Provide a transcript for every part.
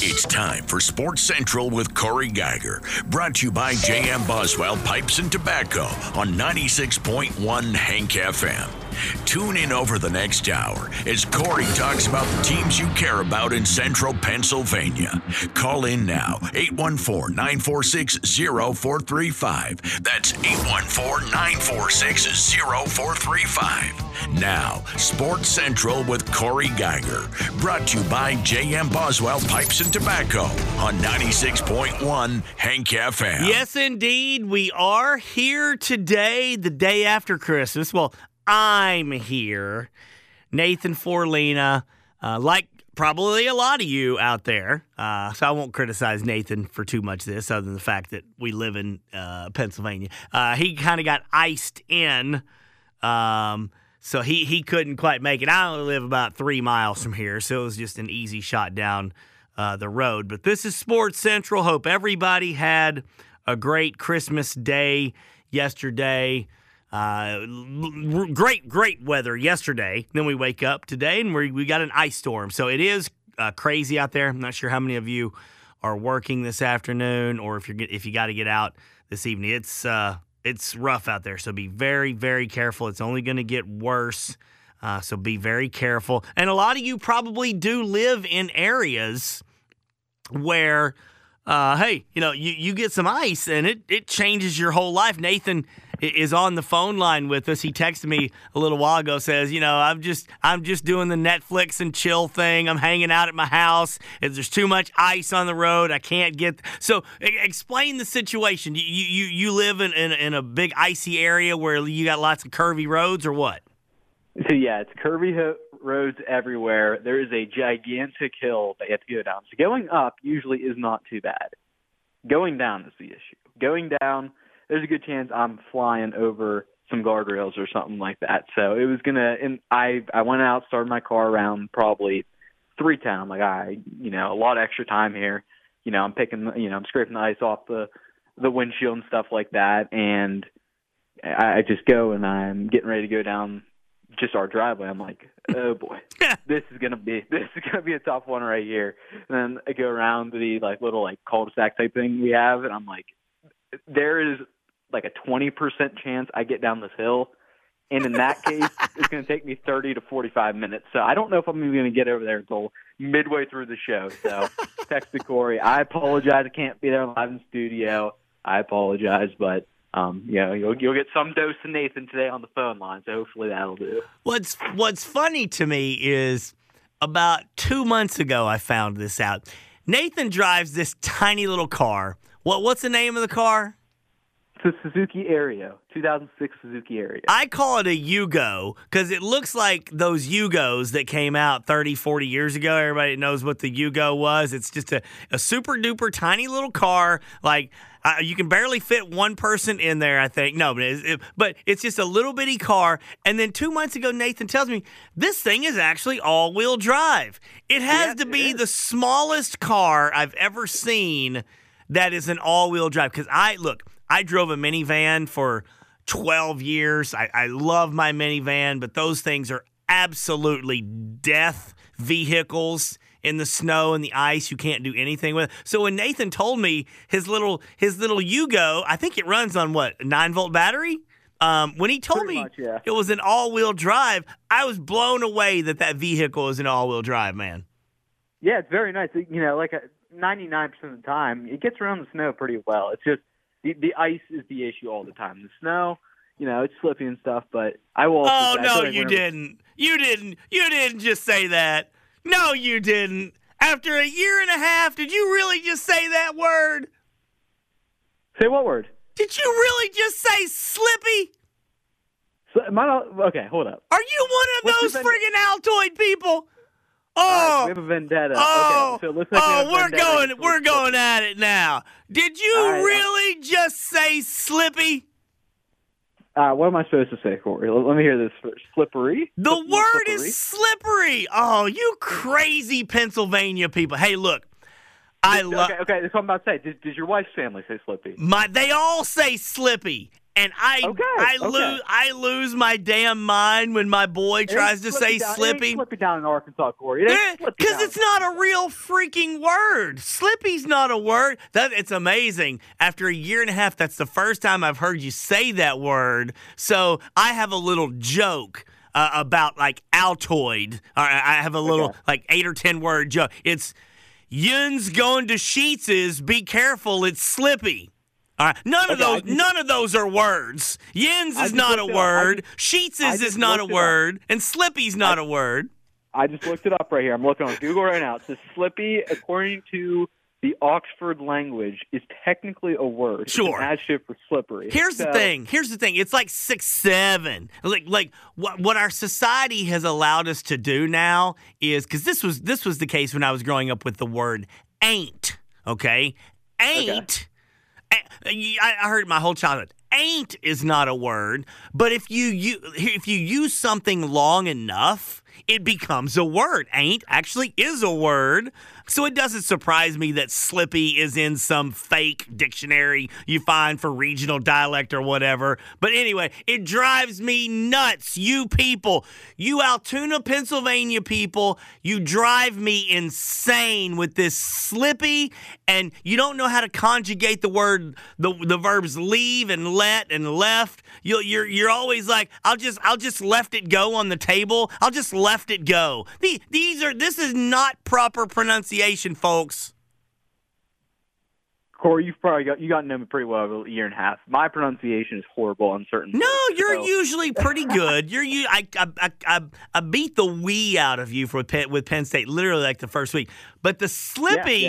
It's time for Sports Central with Corey Geiger, brought to you by J.M. Boswell Pipes and Tobacco on 96.1 Hank FM. Tune in over the next hour as Corey talks about the teams you care about in Central Pennsylvania. Call in now, 814-946-0435. That's 814-946-0435. Now, Sports Central with Corey Geiger, brought to you by J.M. Boswell Pipes and Tobacco on 96.1 Hank FM. Yes, indeed. We are here today, the day after Christmas. Well, I'm here. Nathan Forlina, like probably a lot of you out there. So I won't criticize Nathan for too much of this, other than the fact that we live in Pennsylvania. He kind of got iced in, so he couldn't quite make it. I only live about 3 miles from here, so it was just an easy shot down the road. But this is Sports Central. Hope everybody had a great Christmas day yesterday. Great weather yesterday. Then we wake up today and we got an ice storm. So it is crazy out there. I'm not sure how many of you are working this afternoon or if you got to get out this evening. It's rough out there. So be very, very careful. It's only going to get worse. So be very careful. And a lot of you probably do live in areas where hey, you get some ice and it changes your whole life. Nathan is on the phone line with us. He texted me a little while ago, says, I'm just doing the Netflix and chill thing. I'm hanging out at my house. If there's too much ice on the road, I can't get. So explain the situation. You live in a big icy area where you got lots of curvy roads, or what? So yeah, it's curvy roads everywhere. There is a gigantic hill that you have to go down. So going up usually is not too bad. Going down is the issue. Going down, there's a good chance I'm flying over some guardrails or something like that. So it was and I went out, started my car around probably 3:10. I'm like, a lot of extra time here. I'm I'm scraping the ice off the windshield and stuff like that. And I just go and I'm getting ready to go down just our driveway. I'm like, oh boy, this is gonna be a tough one right here. And then I go around the little cul-de-sac type thing we have, and I'm like, there is a 20% chance I get down this hill, and in that case, it's gonna take me 30 to 45 minutes. So I don't know if I'm even gonna get over there until midway through the show. So texted Corey, I apologize, I can't be there live in studio. I apologize, but you'll get some dose of Nathan today on the phone line, so hopefully that'll do. What's funny to me is about 2 months ago I found this out. Nathan drives this tiny little car. What's the name of the car? It's a Suzuki Aereo, 2006 Suzuki Aereo. I call it a Yugo because it looks like those Yugos that came out 30, 40 years ago. Everybody knows what the Yugo was. It's just a super-duper tiny little car. You can barely fit one person in there, I think. No, but it's just a little bitty car. And then 2 months ago, Nathan tells me this thing is actually all-wheel drive. It has to be the smallest car I've ever seen that is an all-wheel drive. Because I drove a minivan for 12 years. I love my minivan, but those things are absolutely death vehicles. In the snow and the ice, you can't do anything with it. So when Nathan told me his little Yugo, I think it runs on 9-volt battery. When he told me it was an all-wheel drive, I was blown away that vehicle is an all-wheel drive, man. Yeah, it's very nice. 99% of the time, it gets around the snow pretty well. It's just the ice is the issue all the time. The snow, it's slippy and stuff. But I will. Oh no, you didn't. You didn't just say that. No, you didn't. After a year and a half, did you really just say that word? Say what word? Did you really just say slippy? Okay, hold up. Are you one of those friggin' Altoid people? We have a vendetta. Oh, okay, so let's we're going at it now. Did you really just say slippy? What am I supposed to say, Corey? Let me hear this first. Slippery? The word is slippery. Oh, you crazy Pennsylvania people. Hey, look. Okay, that's what I'm about to say. Does your wife's family say slippy? They all say slippy. And I lose my damn mind when my boy tries to say slippy. Slippy down in Arkansas, Corey. Because it's not a real freaking word. Slippy's not a word. It's amazing. After a year and a half, that's the first time I've heard you say that word. So I have a little joke about like Altoid. I have a little like 8 or 10 word joke. It's Yun's going to Sheets's. Be careful, it's slippy. All right. None of those are words. Yins is not a word. Sheets's is not a word. And Slippy's not a word. I just looked it up right here. I'm looking on Google right now. It says Slippy, according to the Oxford language, is technically a word. Sure. It's an adjective for slippery. Here's the thing. It's like 6'7". Like what our society has allowed us to do now is, because this was the case when I was growing up with the word ain't. Okay, ain't. Okay. I heard it my whole childhood. Ain't is not a word, but if you use something long enough, it becomes a word. Ain't actually is a word. So it doesn't surprise me that slippy is in some fake dictionary you find for regional dialect or whatever. But anyway, it drives me nuts. You people, you Altoona, Pennsylvania people, you drive me insane with this slippy, and you don't know how to conjugate the word, the verbs leave and let and left. You're always like, I'll just left it go on the table. I'll just left it go. This is not proper pronunciation, folks. Corey, you got to know me pretty well over a year and a half. My pronunciation is horrible on certain. No, you're usually pretty good. I beat the wee out of you with Penn State literally like the first week. But the slippy,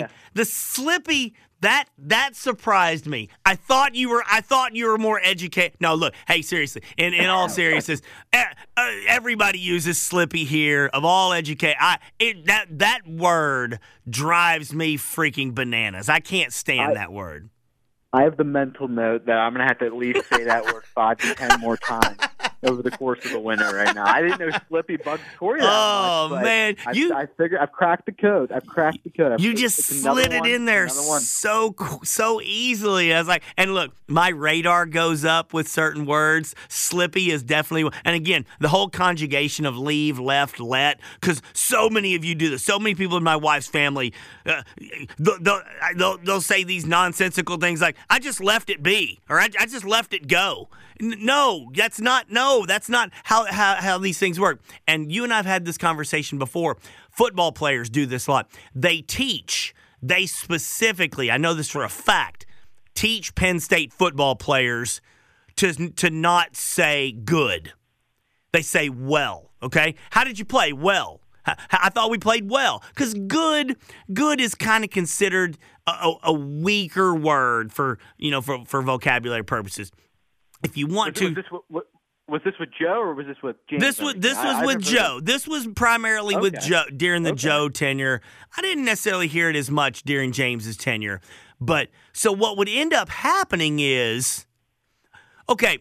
that surprised me. I thought you were more educated. No, look, hey, seriously, in all seriousness, everybody uses slippy here. Of all that word drives me freaking bananas. I can't stand that word. I have the mental note that I'm going to have to at least say that word 5 to 10 more times over the course of the winter right now. I didn't know Slippy bugged Corey that much, man. I figured I've cracked the code. You just slid it in there so easily. I was like, and look, my radar goes up with certain words. Slippy is definitely, and again, the whole conjugation of leave, left, let, because so many of you do this. So many people in my wife's family, they'll say these nonsensical things like, I just left it be, or I just left it go. No, that's not how these things work. And you and I have had this conversation before. Football players do this a lot. They specifically, I know this for a fact, teach Penn State football players to not say good. They say well, okay? How did you play? Well. I thought we played well, because good is kind of considered a weaker word for vocabulary purposes. If you want to, was this with Joe or was this with James? This was with Joe. This was primarily with Joe during the Joe tenure. I didn't necessarily hear it as much during James's tenure, but so what would end up happening is, okay.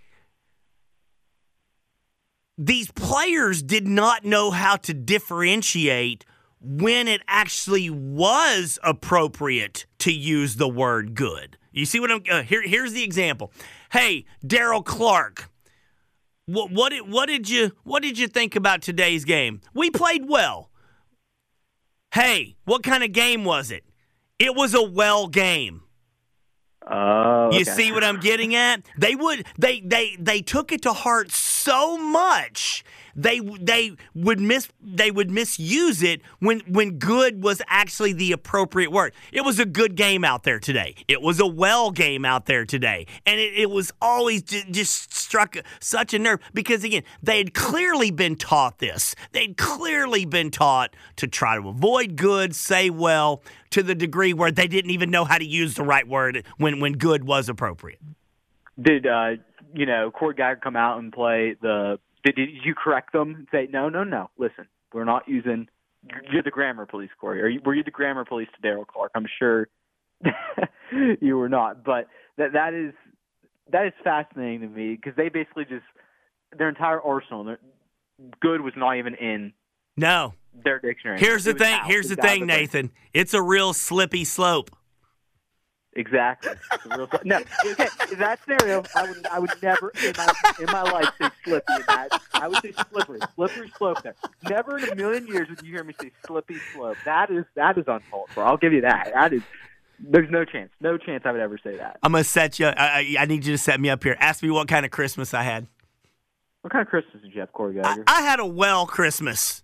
These players did not know how to differentiate when it actually was appropriate to use the word good. You see what I'm here's the example. Hey, Daryl Clark, what did you think about today's game? We played well. Hey, what kind of game was it? It was a well game. Okay. You see what I'm getting at? They took it to heart so much they would misuse it when good was actually the appropriate word. It was a good game out there today. It was a well game out there today. And it was always just struck such a nerve because, again, they had clearly been taught this. They'd clearly been taught to try to avoid good, say well, to the degree where they didn't even know how to use the right word when good was appropriate. Did Corey Geiger come out and play the? Did you correct them and say no? Listen, we're not using. You're the grammar police, Corey. Were you the grammar police to Daryl Clark? I'm sure you were not. But that is fascinating to me because they basically just their entire arsenal. Good was not even in. No. Their dictionary. Here's the thing, Nathan. It's a real slippy slope. Exactly. No, okay. In that scenario, I would never in my life say slippy in that. I would say slippery slope there. Never in a million years would you hear me say slippy slope. That is uncalled for. I'll give you that. There's no chance I would ever say that. I'm gonna set you. I need you to set me up here. Ask me what kind of Christmas I had. What kind of Christmas did you have, Corey Geiger? I had a well Christmas.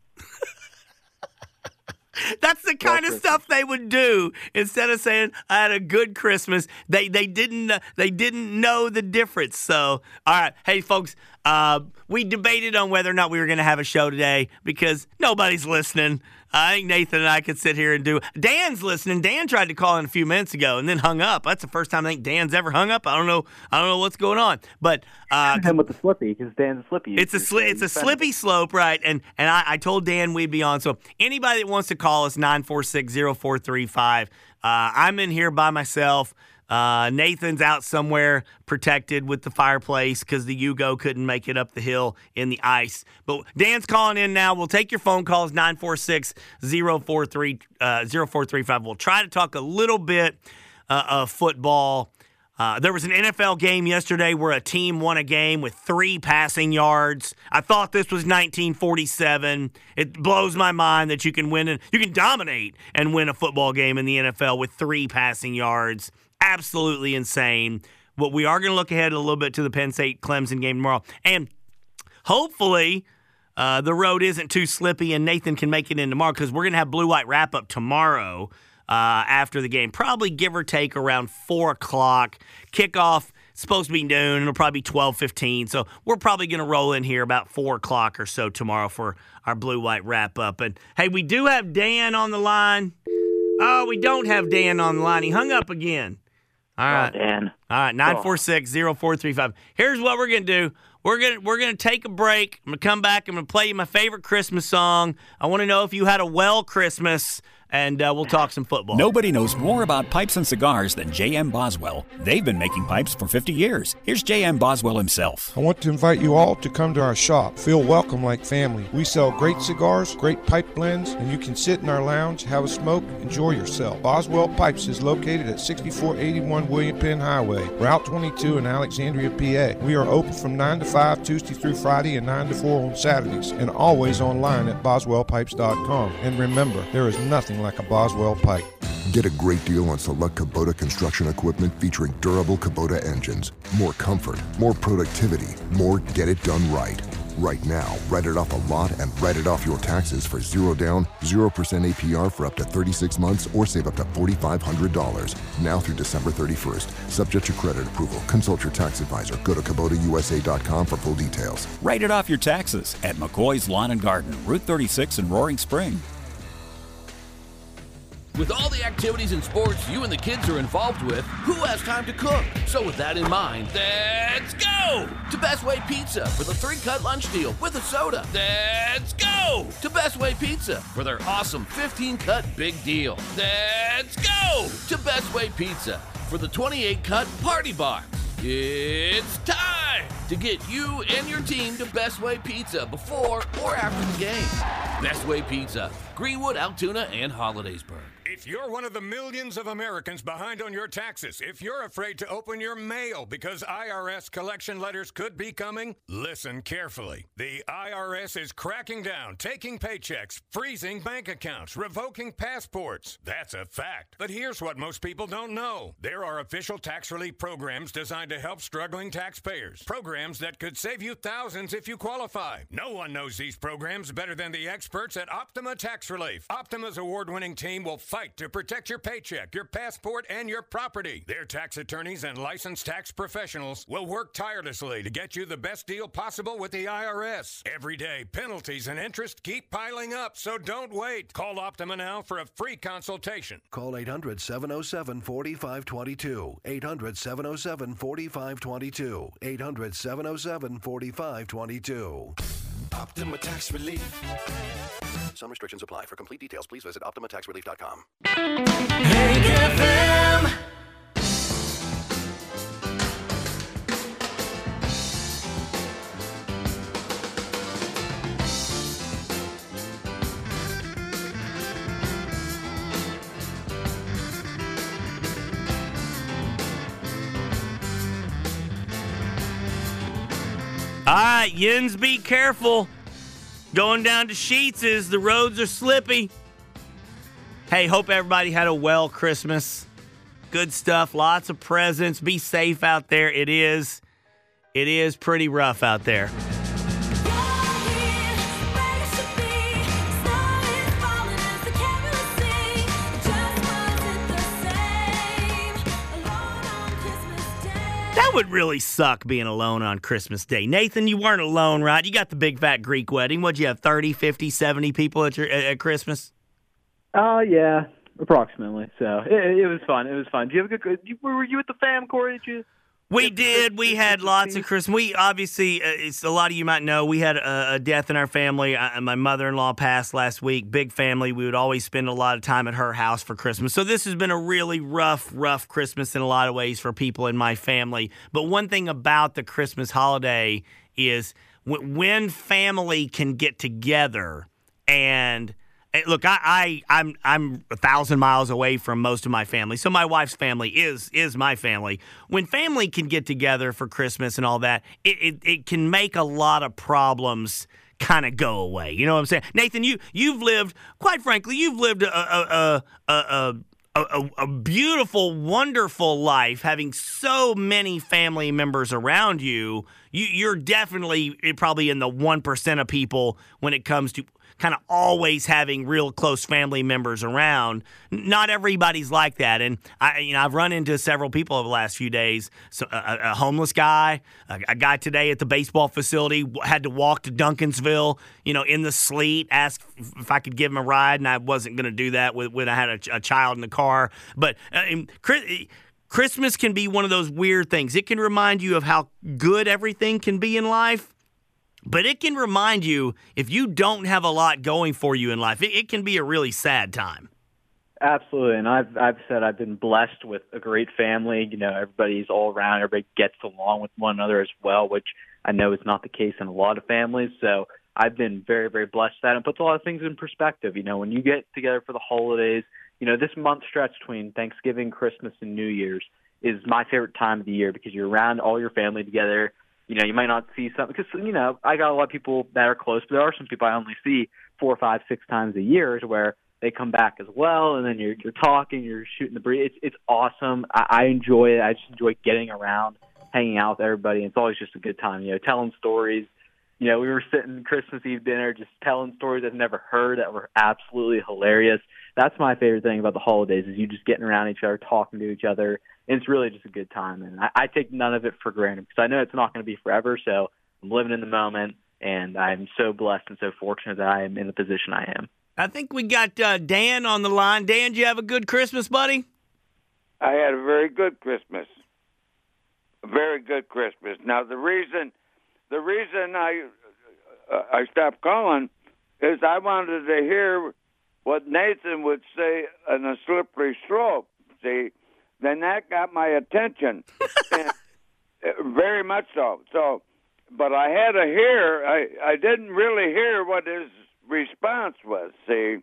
That's the kind of stuff they would do instead of saying I had a good Christmas. They didn't know the difference. So, all right, hey folks, we debated on whether or not we were going to have a show today because nobody's listening. I think Nathan and I could sit here and do. Dan's listening. Dan tried to call in a few minutes ago and then hung up. That's the first time I think Dan's ever hung up. I don't know what's going on. But him with the slippy because Dan's slippy. It's a slippy slope, right? And I told Dan we'd be on. So anybody that wants to call us 946-0435. I'm in here by myself. Nathan's out somewhere protected with the fireplace because the Yugo couldn't make it up the hill in the ice. But Dan's calling in now. We'll take your phone calls, 946-0435. We'll try to talk a little bit of football. There was an NFL game yesterday where a team won a game with 3 passing yards. I thought this was 1947. It blows my mind that you can dominate and win a football game in the NFL with 3 passing yards. Absolutely insane. But we are going to look ahead a little bit to the Penn State-Clemson game tomorrow. And hopefully the road isn't too slippy and Nathan can make it in tomorrow because we're going to have blue-white wrap-up tomorrow after the game. Probably give or take around 4 o'clock. Kickoff supposed to be noon. It'll probably be 12:15. So we're probably going to roll in here about 4 o'clock or so tomorrow for our blue-white wrap-up. And, hey, we do have Dan on the line. Oh, we don't have Dan on the line. He hung up again. All right. Oh, Dan. All right, 946-0435. Here's what we're going to do. We're gonna take a break. I'm going to come back. I'm going to play you my favorite Christmas song. I want to know if you had a well Christmas, and we'll talk some football. Nobody knows more about pipes and cigars than J.M. Boswell. They've been making pipes for 50 years. Here's J.M. Boswell himself. I want to invite you all to come to our shop. Feel welcome like family. We sell great cigars, great pipe blends, and you can sit in our lounge, have a smoke, enjoy yourself. Boswell Pipes is located at 6481 William Penn Highway, Route 22 in Alexandria, PA. We are open from 9 to 5 Tuesday through Friday and 9 to 4 on Saturdays, and always online at boswellpipes.com. And remember, there is nothing like a Boswell pipe. Get a great deal on select Kubota construction equipment featuring durable Kubota engines. More comfort, more productivity, more get it done right. Right now, write it off a lot and write it off your taxes for 0 down, 0% APR for up to 36 months or save up to $4,500. Now through December 31st. Subject to credit approval. Consult your tax advisor. Go to KubotaUSA.com for full details. Write it off your taxes at McCoy's Lawn and Garden, Route 36 in Roaring Spring. With all the activities and sports you and the kids are involved with, who has time to cook? So with that in mind, let's go to Best Way Pizza for the 3-cut lunch deal with a soda. Let's go to Best Way Pizza for their awesome 15-cut big deal. Let's go to Best Way Pizza for the 28-cut party box. It's time to get you and your team to Best Way Pizza before or after the game. Best Way Pizza, Greenwood, Altoona, and Hollidaysburg. If you're one of the millions of Americans behind on your taxes, if you're afraid to open your mail because IRS collection letters could be coming, listen carefully. The IRS is cracking down, taking paychecks, freezing bank accounts, revoking passports. That's a fact. But here's what most people don't know. There are official tax relief programs designed to help struggling taxpayers. Programs that could save you thousands if you qualify. No one knows these programs better than the experts at Optima Tax Relief. Optima's award-winning team will fight to protect your paycheck, your passport, and your property. Their tax attorneys and licensed tax professionals will work tirelessly to get you the best deal possible with the IRS. Every day, penalties and interest keep piling up, so don't wait. Call Optima now for a free consultation. Call 800-707-4522. 800-707-4522. 800-707-4522. Optima Tax Relief. Some restrictions apply. For complete details, please visit OptimaTaxRelief.com. Hank FM. All right, Yins, be careful. Going down to Sheetz, the roads are slippy. Hey, hope everybody had a well Christmas. Good stuff, lots of presents. Be safe out there. It is pretty rough out there. That would really suck being alone on Christmas Day. Nathan, you weren't alone, right? You got the big fat Greek wedding. What'd you have, 30, 50, 70 people at Christmas? Yeah, approximately. So it was fun. It was fun. Did you have a good? Were you with the fam, Corey? We did. We had lots of Christmas. We obviously, it's a lot of you might know, we had a death in our family. My mother-in-law passed last week. Big family. We would always spend a lot of time at her house for Christmas. So this has been a really rough Christmas in a lot of ways for people in my family. But one thing about the Christmas holiday is when family can get together and look, I'm 1,000 miles away from most of my family, so my wife's family is my family. When family can get together for Christmas and all that, it can make a lot of problems kind of go away. You know what I'm saying, Nathan? You've lived, quite frankly, a beautiful, wonderful life, having so many family members around you. You're definitely probably in the 1% of people when it comes to kind of always having real close family members around. Not everybody's like that. And I've run into several people over the last few days. So a homeless guy, a guy today at the baseball facility had to walk to Duncansville, in the sleet, asked if I could give him a ride, and I wasn't going to do that when I had a child in the car. But Christmas can be one of those weird things. It can remind you of how good everything can be in life. But it can remind you, if you don't have a lot going for you in life, it can be a really sad time. Absolutely, and I've said I've been blessed with a great family. Everybody's all around. Everybody gets along with one another as well, which I know is not the case in a lot of families. So I've been very, very blessed with that, and puts a lot of things in perspective. When you get together for the holidays, this month stretch between Thanksgiving, Christmas, and New Year's is my favorite time of the year because you're around all your family together. You might not see some because, I got a lot of people that are close, but there are some people I only see 4, 5, 6 times a year where they come back as well, and then you're talking, you're shooting the breeze. It's awesome. I enjoy it. I just enjoy getting around, hanging out with everybody. It's always just a good time, telling stories. We were sitting Christmas Eve dinner just telling stories I've never heard that were absolutely hilarious. That's my favorite thing about the holidays is you just getting around each other, talking to each other. And it's really just a good time. And I take none of it for granted because I know it's not going to be forever. So I'm living in the moment, and I'm so blessed and so fortunate that I am in the position I am. I think we got Dan on the line. Dan, did you have a good Christmas, buddy? I had a very good Christmas. A very good Christmas. Now, the reason I stopped calling is I wanted to hear what Nathan would say on a slippery slope. See, then that got my attention, and very much so. So, but I had to hear. I didn't really hear what his response was. See,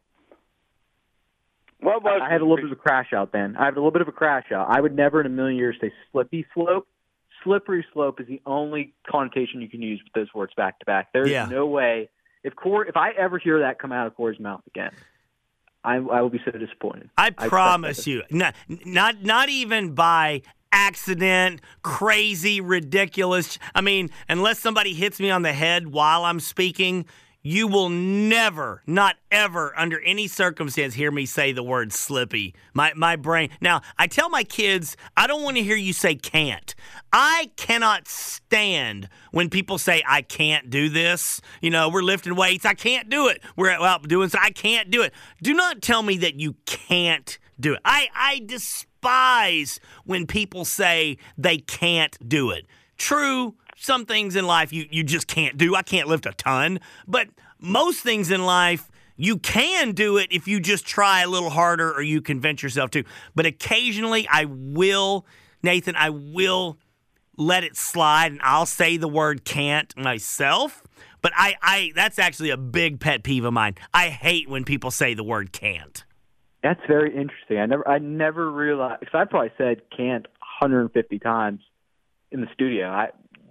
what was? I had a little bit of a crash out. Then I had a little bit of a crash out. I would never in a million years say slippy slope. Slippery slope is the only connotation you can use with those words back to back. There's no way. If I ever hear that come out of Corey's mouth again, I will be so disappointed. I promise you. Not even by accident, crazy, ridiculous. I mean, unless somebody hits me on the head while I'm speaking, you will never, not ever, under any circumstance, hear me say the word slippy. My brain. Now, I tell my kids, I don't want to hear you say can't. I cannot stand when people say, I can't do this. We're lifting weights. I can't do it. We're out doing so. I can't do it. Do not tell me that you can't do it. I despise when people say they can't do it. True, some things in life you just can't do. I can't lift a ton. But most things in life, you can do it if you just try a little harder or you convince yourself to. But occasionally Nathan, I will let it slide and I'll say the word can't myself. But I that's actually a big pet peeve of mine. I hate when people say the word can't. That's very interesting. I never realized, because I probably said can't 150 times in the studio.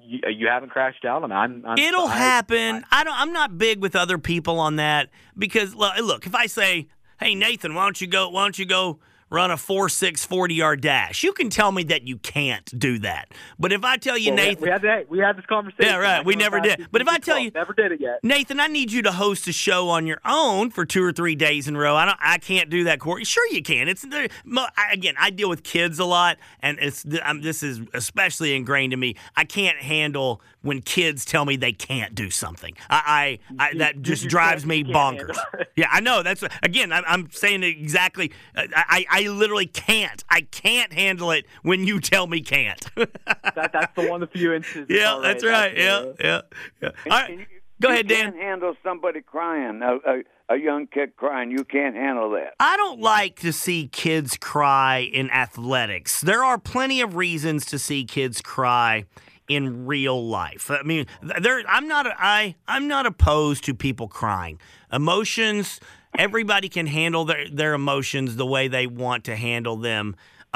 you haven't crashed out on me. It'll happen. I'm not big with other people on that because look, if I say, "Hey Nathan, why don't you go run a 4.6 40-yard dash?" You can tell me that you can't do that. But if I tell you, Nathan, we had this conversation. Yeah, right. We never did. But if I tell you, never did it yet, Nathan, I need you to host a show on your own for 2 or 3 days in a row. I can't do that, Corey. Sure, you can. Again, I deal with kids a lot, and this is especially ingrained in me. I can't handle when kids tell me they can't do something. That just drives me bonkers. Yeah, I know. That's again. I'm saying it exactly. I literally can't. I can't handle it when you tell me can't. That's the one of the few instances. Yeah, that's right. Yeah. All right. Go ahead, Dan. You can't handle somebody crying, a young kid crying. You can't handle that. I don't like to see kids cry in athletics. There are plenty of reasons to see kids cry in real life. I mean, I'm not opposed to people crying. Emotions. Everybody can handle their emotions the way they want to handle them.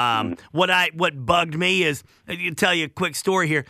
What bugged me is, I'll tell you a quick story here.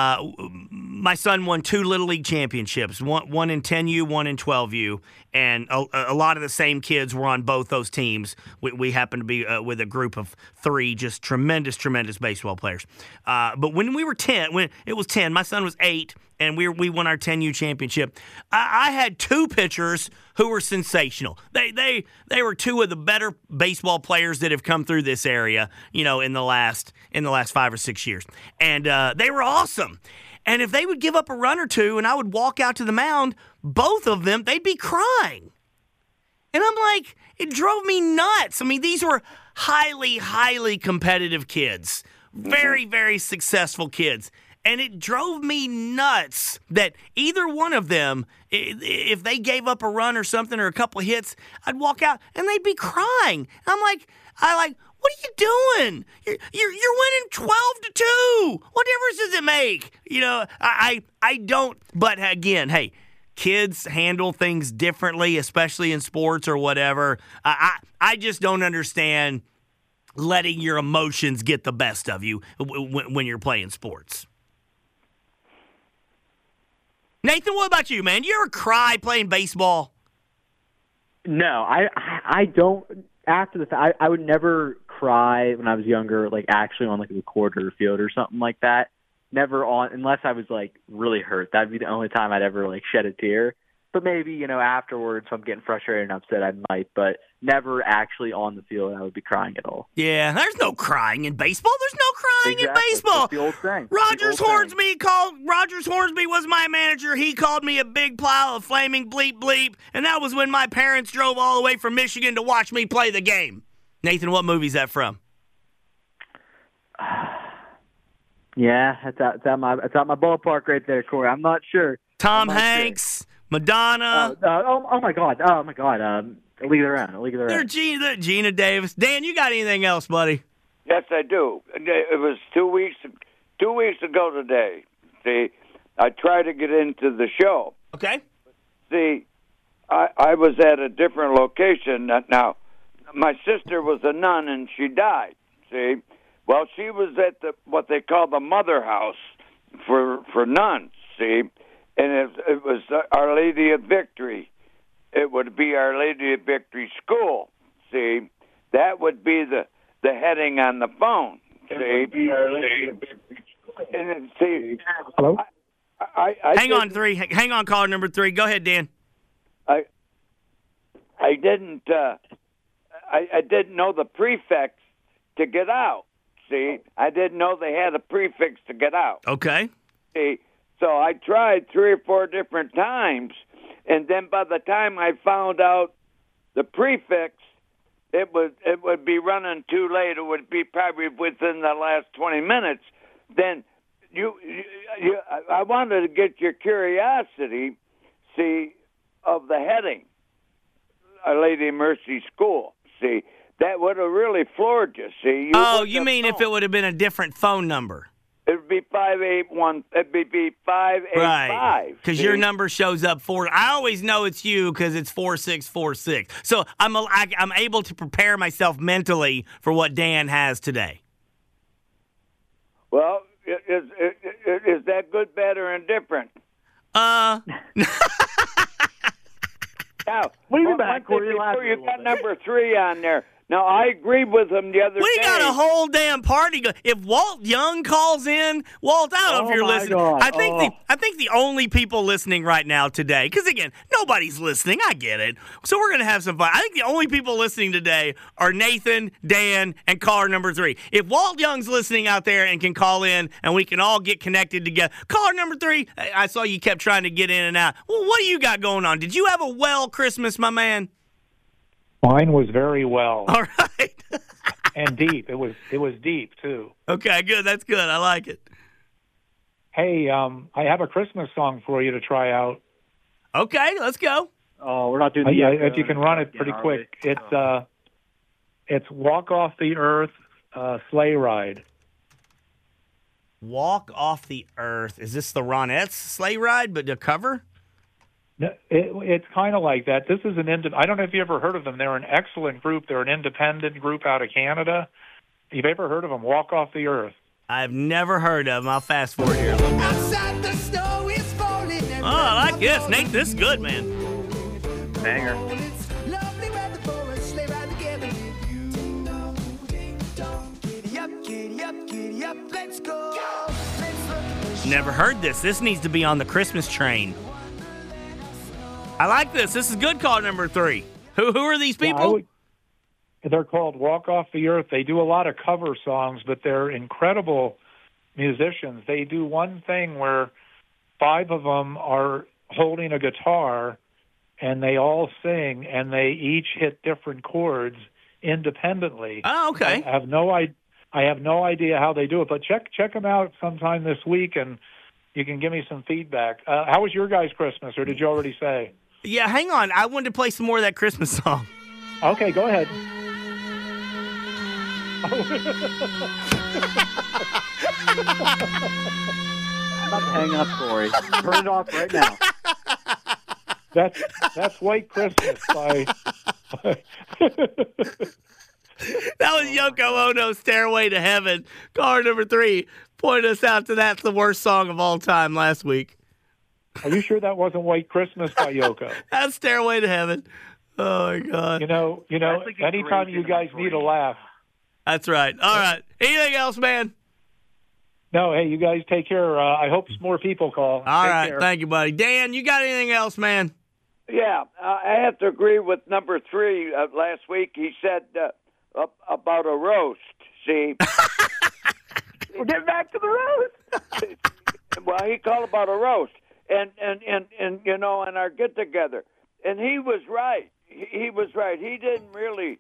My son won 2 Little League championships, one in 10U, one in 12U, and a lot of the same kids were on both those teams. We happened to be with a group of 3 just tremendous baseball players. But when we were 10, when it was 10, my son was 8, and we won our 10U championship. I had 2 pitchers who were sensational. They were 2 of the better baseball players that have come through this area, in the last 5 or 6 years. And they were awesome. And if they would give up a run or 2 and I would walk out to the mound, both of them, they'd be crying. And I'm like, it drove me nuts. I mean, these were highly competitive kids. Very, very successful kids. And it drove me nuts that either one of them, if they gave up a run or something or a couple of hits, I'd walk out and they'd be crying. I'm like, what are you doing? You're winning 12-2. What difference does it make? I don't. But again, hey, kids handle things differently, especially in sports or whatever. I just don't understand letting your emotions get the best of you when you're playing sports. Nathan, what about you, man? You ever cry playing baseball? No, I don't. After the fact, I would never cry when I was younger, like actually on like the quarter field or something like that. Never on, unless I was like really hurt. That'd be the only time I'd ever like shed a tear. But maybe, afterwards, if I'm getting frustrated and upset, I might. But never actually on the field, I would be crying at all. Yeah, there's no crying in baseball. There's no crying in baseball. That's the old thing. Rogers Hornsby was my manager. He called me a big pile of flaming bleep bleep, and that was when my parents drove all the way from Michigan to watch me play the game. Nathan, what movie is that from? Yeah, it's out my ballpark right there, Corey. I'm not sure. Tom Hanks. Sure. Madonna. Oh my God. League of Their Own. They're Gina Davis. Dan, you got anything else, buddy? Yes, I do. It was 2 weeks ago today. See, I tried to get into the show. Okay. See, I was at a different location. Now, my sister was a nun and she died. See, well, she was at what they call the mother house for nuns. See. And it was Our Lady of Victory. It would be Our Lady of Victory School. See, that would be the heading on the phone. See, it would be Our Lady of Victory School. And then, see, hello. Hang on, caller number 3. Go ahead, Dan. I didn't know the prefix to get out. See, I didn't know they had a prefix to get out. Okay. See. So I tried 3 or 4 different times, and then by the time I found out the prefix, it would be running too late. It would be probably within the last 20 minutes. Then I wanted to get your curiosity, see, of the heading, Our Lady of Mercy School. See, that would have really floored you. See. You mean if it would have been a different phone number? It would be 581. It'd be 585. Right, because your number shows up 4. I always know it's you because it's 4646. So I'm able to prepare myself mentally for what Dan has today. Well, is that good, bad, or indifferent? What do you mean by that, Corey? You got number 3 on there. Now, I agreed with him the other day. We got a whole damn party. If Walt Young calls in, Walt, I don't know if you're listening. God. I think the only people listening right now today, because again, nobody's listening. I get it. So we're gonna have some fun. I think the only people listening today are Nathan, Dan, and caller number 3. If Walt Young's listening out there and can call in, and we can all get connected together. Caller number 3, I saw you kept trying to get in and out. Well, what do you got going on? Did you have a well Christmas, my man? Mine was very well. All right. And deep. It was deep too. Okay, good. That's good. I like it. Hey, I have a Christmas song for you to try out. Okay, let's go. Oh, we're not doing if you can run it pretty quick. It's Walk Off the Earth, Sleigh Ride. Walk Off the Earth. Is this the Ronettes Sleigh Ride, but the cover? No, it's kind of like that. This is I don't know if you ever heard of them. They're an excellent group. They're an independent group out of Canada. You've ever heard of them? Walk Off the Earth. I've never heard of them. I'll fast forward here a little bit. Outside the snow is falling. Oh, I like this. Nate, this is good, man. Banger. Lovely weather for a sleigh ride together. Giddy up, let's go. Never heard this. This needs to be on the Christmas train. I like this. This is good, call number 3. Who are these people? They're called Walk Off the Earth. They do a lot of cover songs, but they're incredible musicians. They do one thing where 5 of them are holding a guitar, and they all sing, and they each hit different chords independently. Oh, okay. I have no idea how they do it, but check them out sometime this week, and you can give me some feedback. How was your guys' Christmas, or did you already say? Yeah, hang on. I wanted to play some more of that Christmas song. Okay, go ahead. Stop hang up, Corey. Turn it off right now. That's White Christmas by That was Yoko Ono's Stairway to Heaven. Caller number 3 pointed us out to that's the worst song of all time last week. Are you sure that wasn't White Christmas by Yoko? That's Stairway to Heaven. Oh, my God. You know, anytime you guys need a laugh. That's right. All right. Anything else, man? No, hey, you guys take care. I hope some more people call. All take right. care. Thank you, buddy. Dan, you got anything else, man? Yeah, I have to agree with number 3. Last week he said about a roast. See? We're getting back to the roast. Well, he called about a roast. And in our get together, and he was right. He was right. He didn't really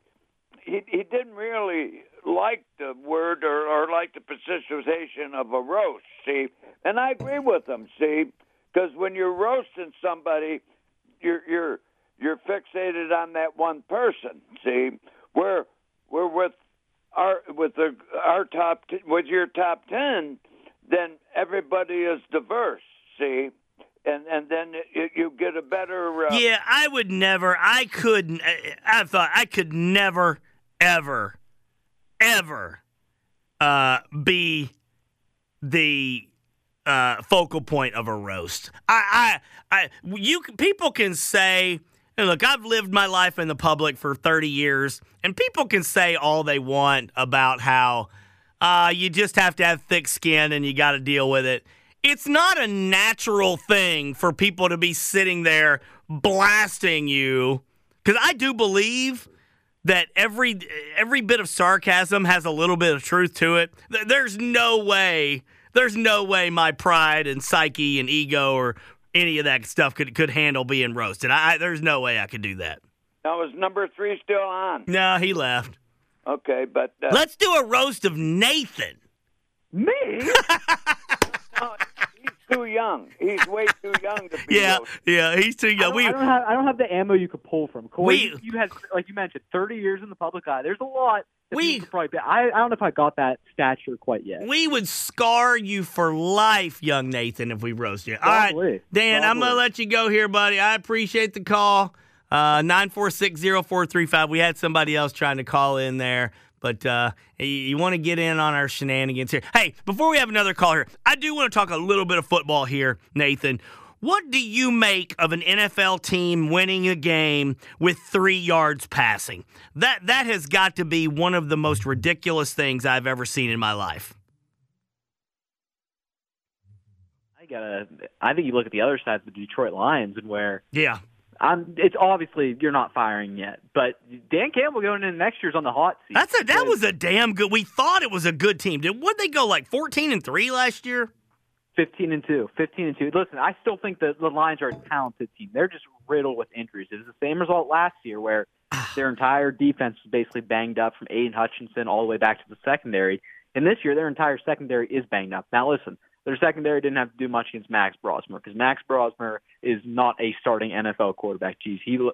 like the word or like the positionization of a roast. See, and I agree with him. See, because when you're roasting somebody, you're fixated on that one person. See, we're with our top with your top 10, then everybody is diverse. See. And then you get a better... Yeah, I would never... I thought I could never, ever, ever be the focal point of a roast. People can say... Look, I've lived my life in the public for 30 years, and people can say all they want about how you just have to have thick skin and you got to deal with it. It's not a natural thing for people to be sitting there blasting you, because I do believe that every bit of sarcasm has a little bit of truth to it. There's no way my pride and psyche and ego or any of that stuff could handle being roasted. There's no way I could do that. Now, is number 3 still on? No, he left. Okay, but... Let's do a roast of Nathan. Me? He's too young. He's way too young to be roasted. Yeah, he's too young. I don't have the ammo you could pull from. Corey, you had, like you mentioned, 30 years in the public eye. There's a lot. I don't know if I got that stature quite yet. We would scar you for life, young Nathan, if we roast you. Probably. All right, Dan, I'm going to let you go here, buddy. I appreciate the call. 946-0435. We had somebody else trying to call in there, But you want to get in on our shenanigans here. Hey, before we have another call here, I do want to talk a little bit of football here, Nathan. What do you make of an NFL team winning a game with 3 yards passing? That has got to be one of the most ridiculous things I've ever seen in my life. I think you look at the other side of the Detroit Lions and where it's obviously you're not firing yet, but Dan Campbell going into next year's on the hot seat. That was a damn good. We thought it was a good team. Would they go like 14-3 last year? 15-2. Listen, I still think that the Lions are a talented team. They're just riddled with injuries. It was the same result last year where their entire defense was basically banged up from Aiden Hutchinson all the way back to the secondary. And this year, their entire secondary is banged up. Now, listen, their secondary didn't have to do much against Max Brosmer because Max Brosmer is not a starting NFL quarterback. No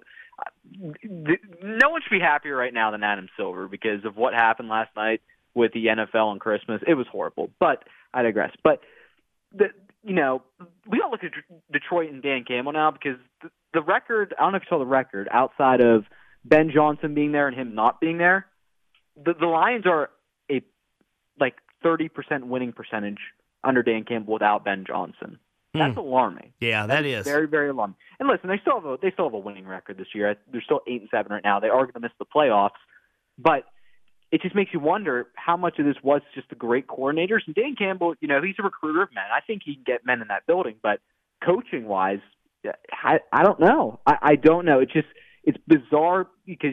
one should be happier right now than Adam Silver because of what happened last night with the NFL on Christmas. It was horrible, but I digress. But we don't look at Detroit and Dan Campbell now because the record, I don't know if you saw the record, outside of Ben Johnson being there and him not being there, the Lions are a 30% winning percentage under Dan Campbell without Ben Johnson. That's alarming. Yeah, that is very, very alarming. And listen, they still have a winning record this year. They're still 8-7 right now. They are going to miss the playoffs, but it just makes you wonder how much of this was just the great coordinators. And Dan Campbell, he's a recruiter of men. I think he can get men in that building, but coaching-wise, I don't know. I don't know. It's bizarre because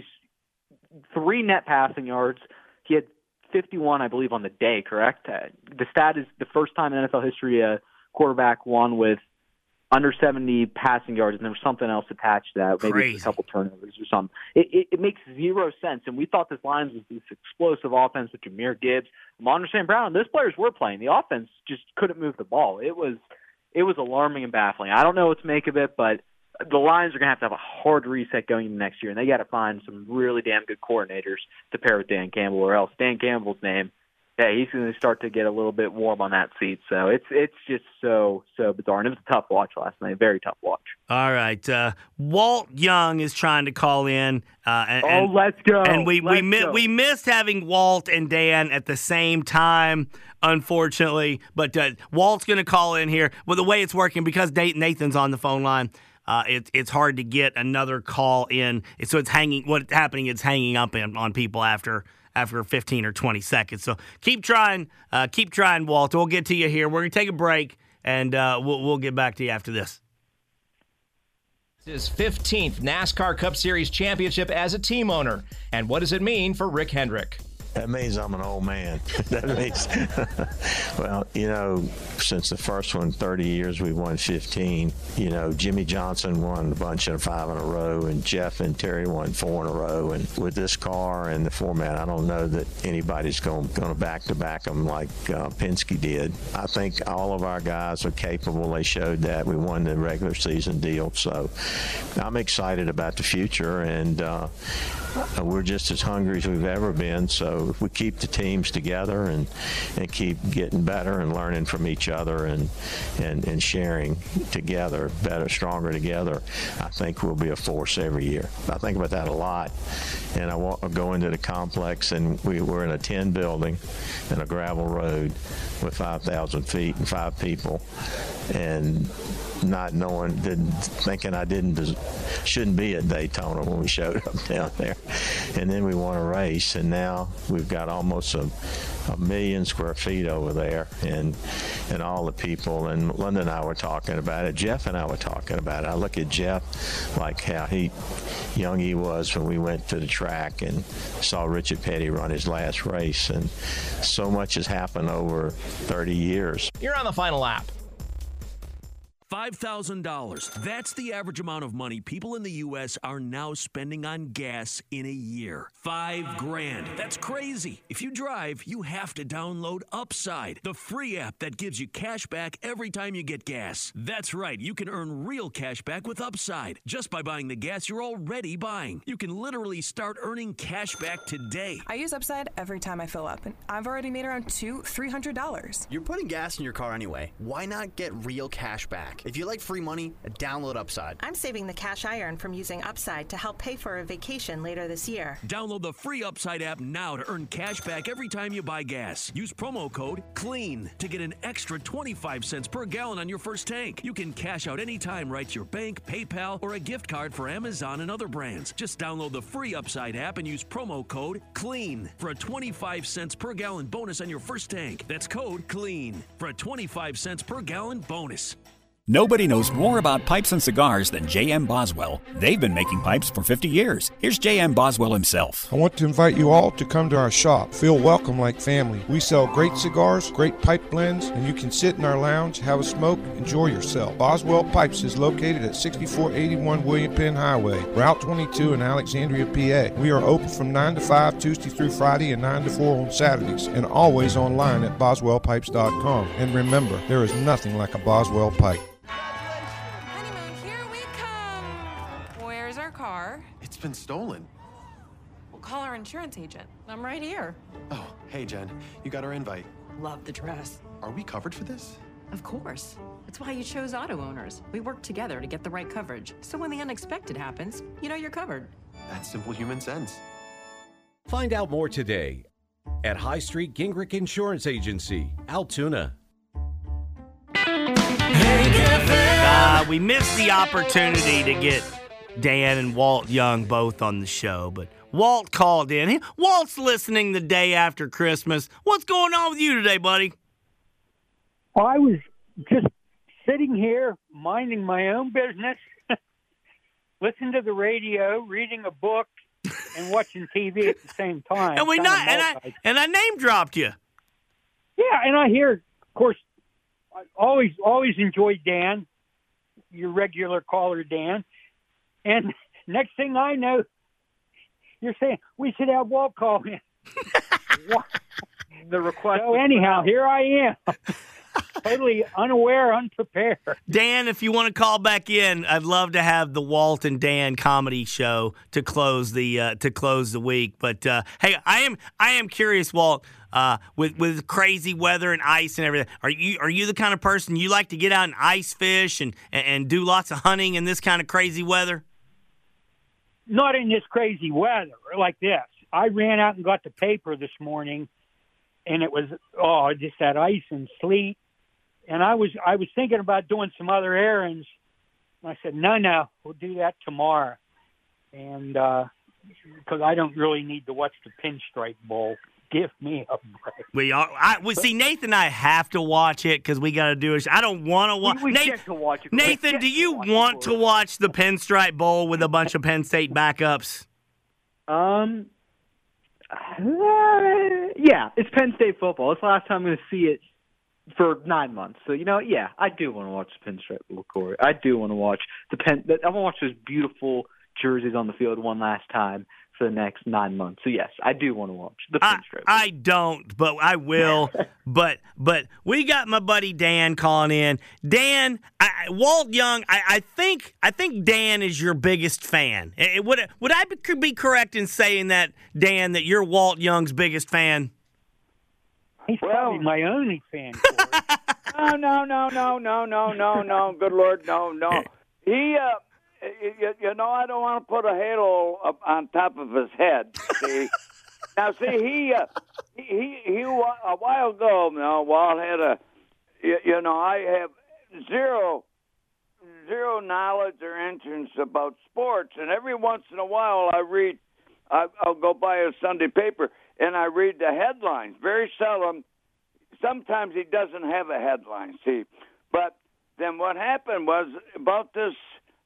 3 net passing yards. He had 51, I believe, on the day, correct? The stat is the first time in NFL history a quarterback won with under 70 passing yards, and there was something else attached to that, maybe a couple turnovers or something. It makes zero sense, and we thought this Lions was this explosive offense with Jahmyr Gibbs, Amon St. Brown, and those players were playing. The offense just couldn't move the ball. It was alarming and baffling. I don't know what to make of it, but the Lions are going to have a hard reset going into next year, and they got to find some really damn good coordinators to pair with Dan Campbell, or else Dan Campbell's name, he's going to start to get a little bit warm on that seat. So it's just so bizarre. And it was a tough watch last night, very tough watch. All right. Walt Young is trying to call in. Let's go. And we missed having Walt and Dan at the same time, unfortunately. But Walt's going to call in here. Well, the way it's working, because Nathan's on the phone line, it's hard to get another call in. So it's hanging. What's happening is hanging up on people after 15 or 20 seconds. So keep trying, Walt. We'll get to you here. We're going to take a break, and we'll get back to you after this. His 15th NASCAR Cup Series championship as a team owner. And what does it mean for Rick Hendrick? That means I'm an old man. That means, well, since the first one, 30 years, we've won 15. Jimmy Johnson won a bunch of 5 in a row, and Jeff and Terry won 4 in a row. And with this car and the format, I don't know that anybody's going to back-to-back them like Penske did. I think all of our guys are capable. They showed that. We won the regular season deal. So I'm excited about the future, and we're just as hungry as we've ever been. So if we keep the teams together and keep getting better and learning from each other and sharing together, better, stronger together, I think we'll be a force every year. I think about that a lot. And I go into the complex, and we're in a 10 building and a gravel road with 5,000 feet and 5 people, and not knowing, thinking I shouldn't be at Daytona when we showed up down there. And then we won a race, and now we've got almost a million square feet over there, and all the people. And Linda and I were talking about it. Jeff and I were talking about it. I look at Jeff, like how young he was when we went to the track and saw Richard Petty run his last race, and so much has happened over 30 years. You're on the final lap. $5,000. That's the average amount of money people in the U.S. are now spending on gas in a year. $5,000. That's crazy. If you drive, you have to download Upside, the free app that gives you cash back every time you get gas. That's right. You can earn real cash back with Upside just by buying the gas you're already buying. You can literally start earning cash back today. I use Upside every time I fill up, and I've already made around $200-300. You're putting gas in your car anyway. Why not get real cash back? If you like free money, download Upside. I'm saving the cash I earn from using Upside to help pay for a vacation later this year. Download the free Upside app now to earn cash back every time you buy gas. Use promo code CLEAN to get an extra 25 cents per gallon on your first tank. You can cash out anytime right to your bank, PayPal, or a gift card for Amazon and other brands. Just download the free Upside app and use promo code CLEAN for a 25 cents per gallon bonus on your first tank. That's code CLEAN for a 25 cents per gallon bonus. Nobody knows more about pipes and cigars than J.M. Boswell. They've been making pipes for 50 years. Here's J.M. Boswell himself. I want to invite you all to come to our shop. Feel welcome like family. We sell great cigars, great pipe blends, and you can sit in our lounge, have a smoke, enjoy yourself. Boswell Pipes is located at 6481 William Penn Highway, Route 22 in Alexandria, PA. We are open from 9 to 5 Tuesday through Friday and 9 to 4 on Saturdays, and always online at boswellpipes.com. And remember, there is nothing like a Boswell pipe. Where's our car? It's been stolen. We'll call our insurance agent. I'm right here. Oh, hey, Jen. You got our invite. Love the dress. Are we covered for this? Of course. That's why you chose Auto Owners. We work together to get the right coverage. So when the unexpected happens, you know you're covered. That's simple human sense. Find out more today at High Street Gingrich Insurance Agency, Altoona. We missed the opportunity to get Dan and Walt Young both on the show, but Walt called in. Walt's listening the day after Christmas. What's going on with you today, buddy? Well, I was just sitting here minding my own business, listening to the radio, reading a book, and watching TV at the same time. And I name dropped you. Yeah, and I hear, of course, I always enjoyed Dan, your regular caller, Dan. And next thing I know, you're saying we should have Walt call in. The request. So anyhow, here I am, totally unaware, unprepared. Dan, if you want to call back in, I'd love to have the Walt and Dan comedy show to close the week. But hey, I am curious, Walt. With crazy weather and ice and everything, are you the kind of person you like to get out and ice fish and do lots of hunting in this kind of crazy weather? Not in this crazy weather like this. I ran out and got the paper this morning, and it was just that ice and sleet. And I was thinking about doing some other errands. And I said, no, we'll do that tomorrow. And because I don't really need to watch the Pinstripe Bowl. Give me a break. We see Nathan and I have to watch it because we got to do it. I don't want to watch. We get to watch it. Nathan, do you want to watch the Pinstripe Bowl with a bunch of Penn State backups? Yeah, it's Penn State football. It's the last time I'm going to see it for 9 months. So yeah, I do want to watch the Pinstripe Bowl, Corey. I do want to watch I want to watch those beautiful jerseys on the field one last time for the next 9 months. So yes, I do want to watch the Pinstripe. I don't, but I will. but we got my buddy Dan calling in. Dan, Walt Young. I think Dan is your biggest fan. Would I be correct in saying that, Dan, that you're Walt Young's biggest fan? He's probably my only fan. No. Good Lord, no. He. I don't want to put a halo up on top of his head. See, he a while ago. Walt had I have zero knowledge or interest about sports, and every once in a while I'll go buy a Sunday paper and I read the headlines. Very seldom. Sometimes he doesn't have a headline. See, but then what happened was about this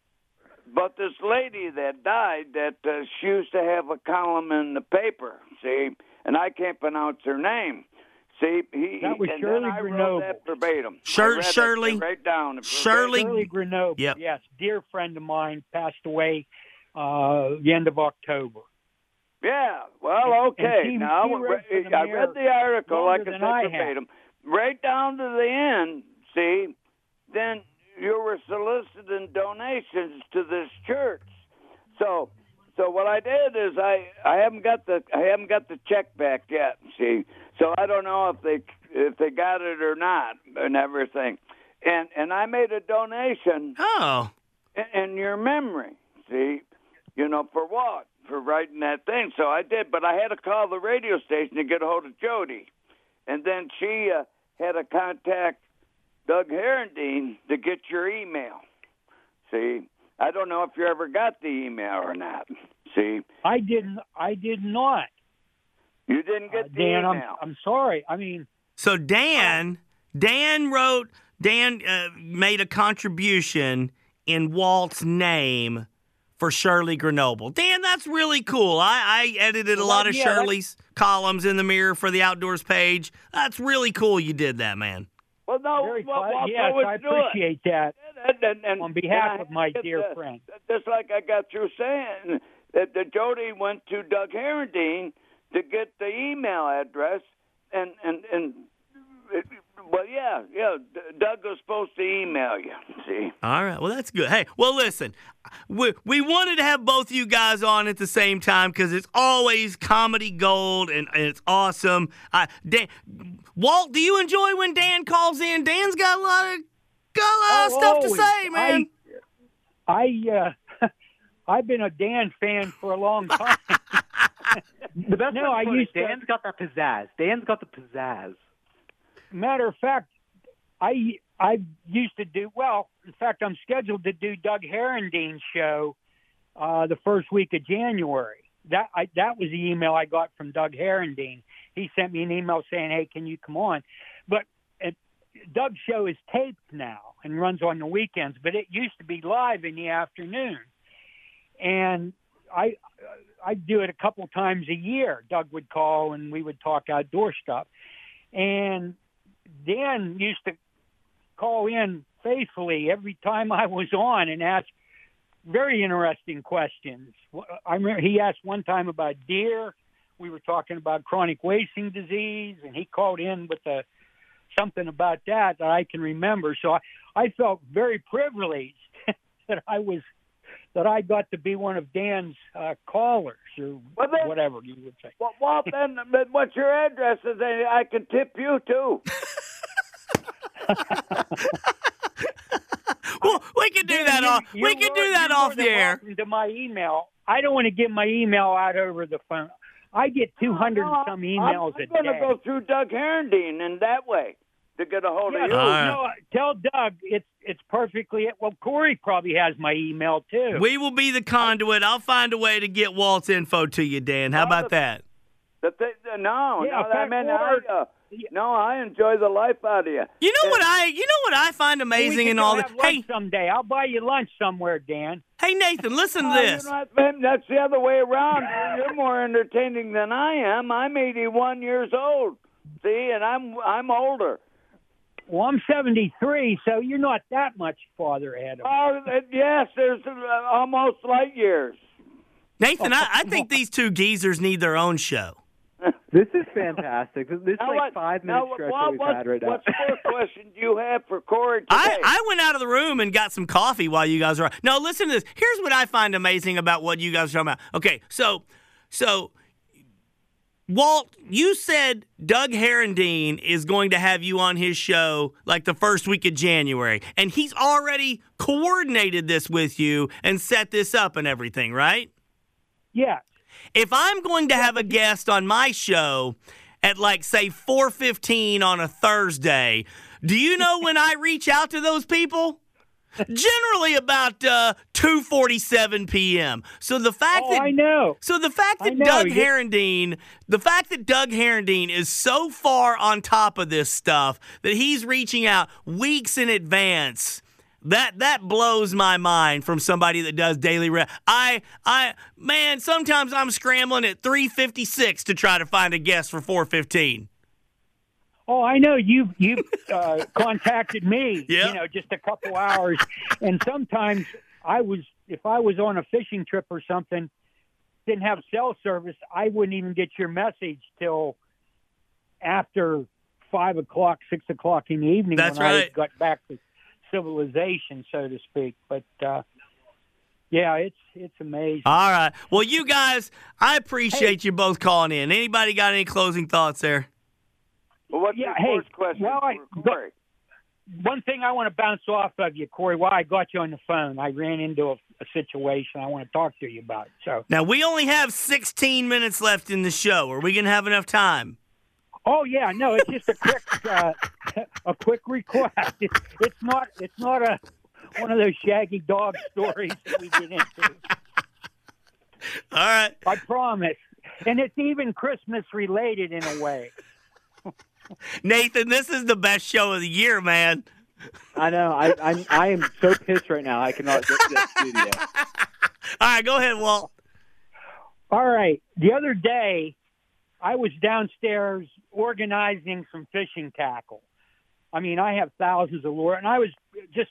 lady that died, that she used to have a column in the paper, see, and I can't pronounce her name. See, that was Shirley Grenoble. That verbatim. Shirley. Right down. Shirley Grenoble. Yep. Yes, dear friend of mine passed away the end of October. Yeah, well, okay. Now, I read the article, like I said, verbatim. Right down to the end, see, then you were soliciting donations to this church. So what I did is I haven't got the check back yet. See, so I don't know if they got it or not and everything. and I made a donation. Oh. In your memory, see, for what? For writing that thing. So I did, but I had to call the radio station to get a hold of Jody, and then she had to contact Doug Herendeen to get your email. See, I don't know if you ever got the email or not. See, I did not. You didn't get the Dan, email. I'm sorry. I mean, so Dan made a contribution in Walt's name for Shirley Grenoble. Dan, that's really cool. I edited a lot of Shirley's columns in the Mirror for the Outdoors page. That's really cool you did that, man. Well, no, yes, I appreciate that. And on behalf of my dear friend. Just like I got through saying, that Jody went to Doug Herendeen to get the email address, and Doug was supposed to email you, see. All right, well, that's good. Hey, well, listen, we wanted to have both you guys on at the same time because it's always comedy gold, and it's awesome. Walt, do you enjoy when Dan calls in? Dan's got a lot of stuff to say, man. I've been a Dan fan for a long time. The best Dan's got that pizzazz. Dan's got the pizzazz. Matter of fact, I used to do well. In fact, I'm scheduled to do Doug Herendeen's show the first week of January. That was the email I got from Doug Herendeen. He sent me an email saying, "Hey, can you come on?" But Doug's show is taped now and runs on the weekends, but it used to be live in the afternoon. And I do it a couple times a year. Doug would call and we would talk outdoor stuff. And Dan used to call in faithfully every time I was on and ask very interesting questions. I remember he asked one time about deer. We were talking about chronic wasting disease, and he called in with something about that I can remember. So I felt very privileged that I got to be one of Dan's callers, or whatever you would say. Well, Walt, then what's your address? I can tip you too. Well, we can do that off. We can do that off the air. To my email, I don't want to give my email out over the phone. I get 200 and some emails a day. I'm going to go through Doug Herendeen in that way to get a hold of you. No, tell Doug it's perfectly. Well, Corey probably has my email too. We will be the conduit. I'll find a way to get Walt's info to you, Dan. How about that? I enjoy the life out of you. You know what I find amazing in all this? Hey, someday I'll buy you lunch somewhere, Dan. Hey, Nathan, listen to this. That's the other way around. You're more entertaining than I am. I'm 81 years old. See, and I'm older. Well, I'm 73, so you're not that much farther ahead of me. Yes, there's almost light years. Nathan, I think these two geezers need their own show. This is fantastic. This is like 5 minutes stretch that we've had right now. What first question do you have for Corey today? I went out of the room and got some coffee while you guys were. No, listen to this. Here's what I find amazing about what you guys are talking about. Okay, so Walt, you said Doug Herendeen is going to have you on his show like the first week of January, and he's already coordinated this with you and set this up and everything, right? Yeah. If I'm going to have a guest on my show at like, say, 4:15 on a Thursday, do you know when I reach out to those people? Generally about 2:47 p.m. So the fact that I know. So the fact that Doug Herendeen is so far on top of this stuff that he's reaching out weeks in advance. That blows my mind from somebody that does daily. Man, sometimes I'm scrambling at 3:56 to try to find a guest for 4:15. Oh, I know you contacted me. Just a couple hours, and sometimes if I was on a fishing trip or something, didn't have cell service, I wouldn't even get your message till after 5 o'clock, 6 o'clock in the evening. That's when right. I got back to civilization, so to speak. But it's amazing. All right. Well, you guys, I appreciate you both calling in. Anybody got any closing thoughts there? Well, what's your first question for Corey? one thing I want to bounce off of you, Corey, while I got you on the phone, I ran into a situation I want to talk to you about. So now we only have 16 minutes left in the show. Are we going to have enough time? Oh yeah, no, it's just a quick request. It's not one of those shaggy dog stories that we get into. All right, I promise, and it's even Christmas related in a way. Nathan, this is the best show of the year, man. I know. I am so pissed right now. I cannot get to the studio. All right, go ahead, Walt. All right. The other day, I was downstairs organizing some fishing tackle. I mean, I have thousands of lure, and I was just,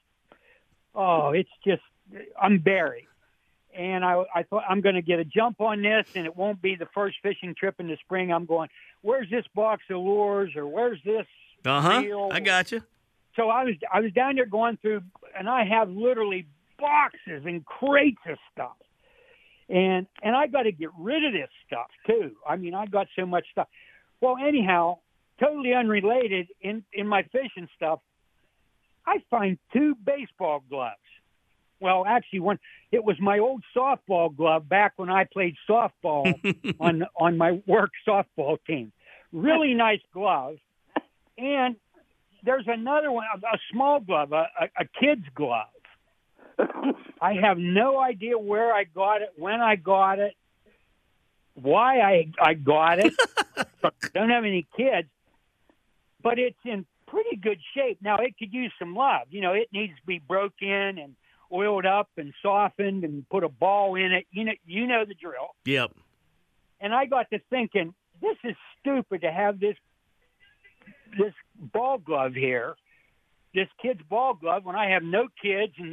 I'm buried. And I thought, I'm going to get a jump on this, and it won't be the first fishing trip in the spring. I'm going, where's this box of lures, or where's this reel? I got you. So I was down there going through, and I have literally boxes and crates of stuff. And I got to get rid of this stuff, too. I mean, I got so much stuff. Well, anyhow, totally unrelated, in my fishing stuff, I find 2 baseball gloves. Well, actually, it was my old softball glove back when I played softball on my work softball team. Really nice glove. And there's another one, a small glove, a kid's glove. I have no idea where I got it, when I got it, why I got it. Don't have any kids, but it's in pretty good shape. Now, it could use some love. You know, it needs to be broken and oiled up and softened and put a ball in it. You know the drill. Yep. And I got to thinking, this is stupid to have this ball glove here, this kid's ball glove, when I have no kids and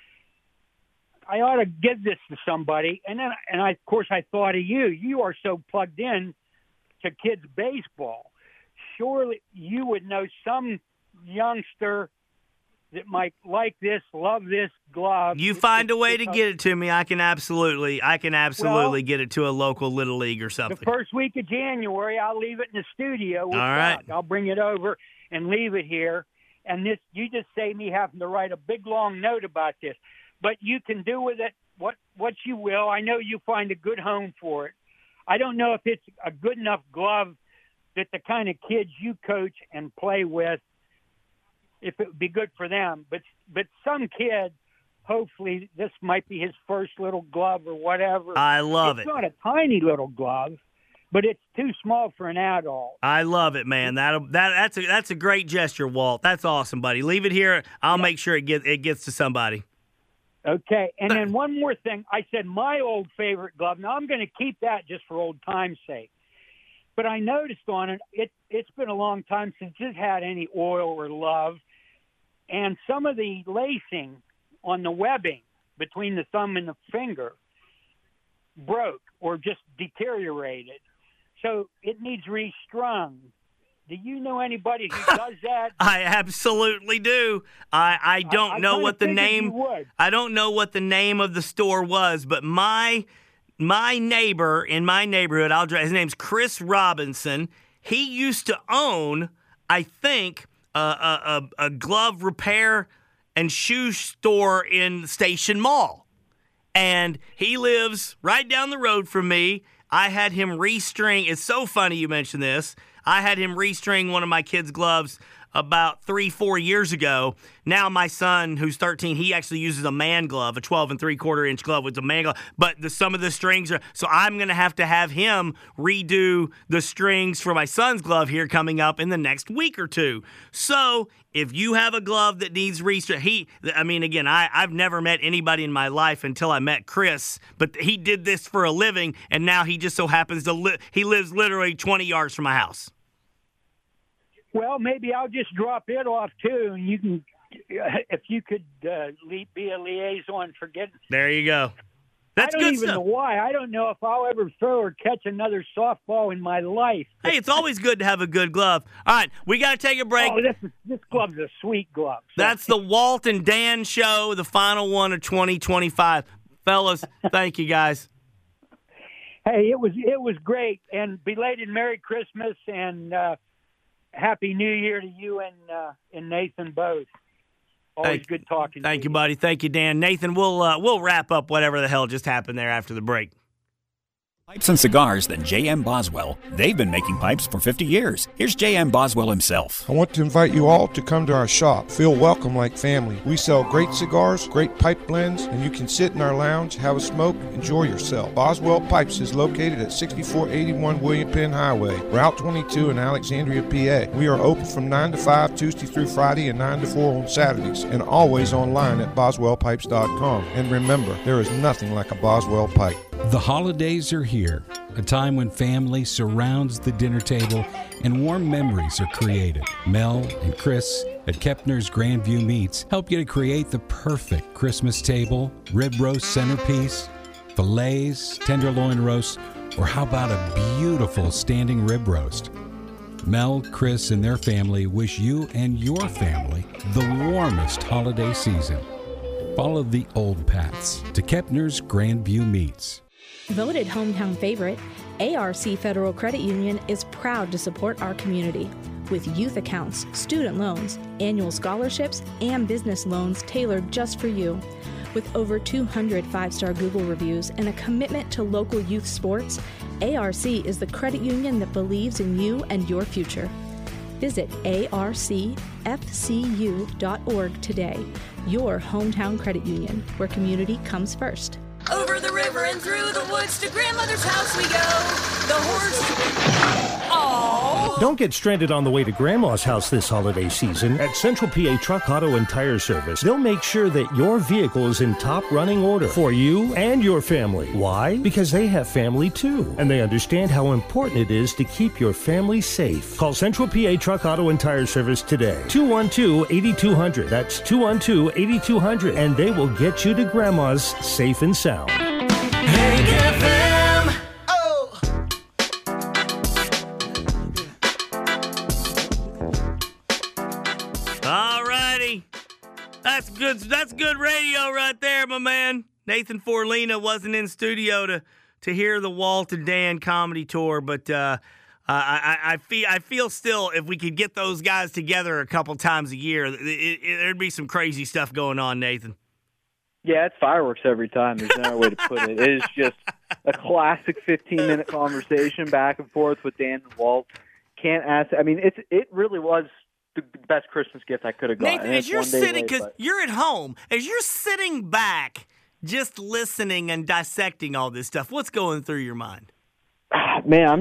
I ought to give this to somebody. And of course, I thought of you. You are so plugged in to kids' baseball. Surely you would know some youngster that might like this, love this glove. You find a way to get it to me. I can absolutely get it to a local Little League or something. The first week of January, I'll leave it in the studio. All right. I'll bring it over and leave it here. And you just saved me having to write a big, long note about this. But you can do with it what you will. I know you find a good home for it. I don't know if it's a good enough glove that the kind of kids you coach and play with, if it would be good for them. But some kid, hopefully, this might be his first little glove or whatever. I love it. It's not a tiny little glove, but it's too small for an adult. I love it, man. That's a great gesture, Walt. That's awesome, buddy. Leave it here. I'll make sure it gets to somebody. Okay, and then one more thing. I said my old favorite glove. Now, I'm going to keep that just for old time's sake. But I noticed on it, it's been a long time since it's had any oil or love. And some of the lacing on the webbing between the thumb and the finger broke or just deteriorated. So it needs restrung. Do you know anybody who does that? I absolutely do. I don't know what the name. I don't know what the name of the store was, but my neighbor in my neighborhood, his name's Chris Robinson. He used to own, I think, a glove repair and shoe store in Station Mall, and he lives right down the road from me. I had him restring. It's so funny you mentioned this. I had him restring one of my kids' gloves about 3-4 years ago. Now my son, who's 13, he actually uses a man glove, a 12 3/4 inch glove with a man glove. But some of the strings are, so I'm going to have him redo the strings for my son's glove here coming up in the next week or two. So if you have a glove that needs restring, I've never met anybody in my life until I met Chris, but he did this for a living, and now he just so happens he lives literally 20 yards from my house. Well, maybe I'll just drop it off, too, and you can, if you could be a liaison for getting... There you go. That's good stuff. I don't even know why. I don't know if I'll ever throw or catch another softball in my life. Hey, it's always good to have a good glove. All right, we got to take a break. Oh, this glove's a sweet glove. So. That's the Walt and Dan Show, the final one of 2025. Fellas, thank you, guys. Hey, it was great, and belated Merry Christmas, and... Happy New Year to you and Nathan both. Always good talking. Thank you, buddy. Thank you, Dan. Nathan, we'll wrap up whatever the hell just happened there after the break. Pipes and Cigars, then J.M. Boswell. They've been making pipes for 50 years. Here's J.M. Boswell himself. I want to invite you all to come to our shop. Feel welcome like family. We sell great cigars, great pipe blends, and you can sit in our lounge, have a smoke, enjoy yourself. Boswell Pipes is located at 6481 William Penn Highway, Route 22 in Alexandria, PA. We are open from 9 to 5 Tuesday through Friday and 9 to 4 on Saturdays, and always online at boswellpipes.com. And remember, there is nothing like a Boswell pipe. The holidays are here, a time when family surrounds the dinner table and warm memories are created. Mel and Chris at Kepner's Grandview Meats help you to create the perfect Christmas table, rib roast centerpiece, fillets, tenderloin roast, or how about a beautiful standing rib roast? Mel, Chris, and their family wish you and your family the warmest holiday season. Follow the old paths to Kepner's Grandview Meats. Voted hometown favorite, ARC Federal Credit Union is proud to support our community with youth accounts, student loans, annual scholarships, and business loans tailored just for you. With over 200 five-star Google reviews and a commitment to local youth sports, ARC is the credit union that believes in you and your future. Visit arcfcu.org today, your hometown credit union, where community comes first. Over the river and through the woods to grandmother's house we go. The horse. Oh. Don't get stranded on the way to Grandma's house this holiday season. At Central PA Truck, Auto, and Tire Service, they'll make sure that your vehicle is in top running order for you and your family. Why? Because they have family too, and they understand how important it is to keep your family safe. Call Central PA Truck, Auto, and Tire Service today. 212-8200. That's 212-8200, and they will get you to Grandma's safe and sound. Hank FM. Oh. All righty. That's good radio right there, my man. Nathan Forlina wasn't in studio to hear the Walt and Dan comedy tour, but I feel still if we could get those guys together a couple times a year, there'd be some crazy stuff going on, Nathan. Yeah, it's fireworks every time. There's no way to put it. It is just a classic 15-minute conversation back and forth with Dan and Walt. Can't ask. I mean, it really was the best Christmas gift I could have gotten. Nathan, as you're sitting, because you're at home, as you're sitting back, just listening and dissecting all this stuff, what's going through your mind? Man,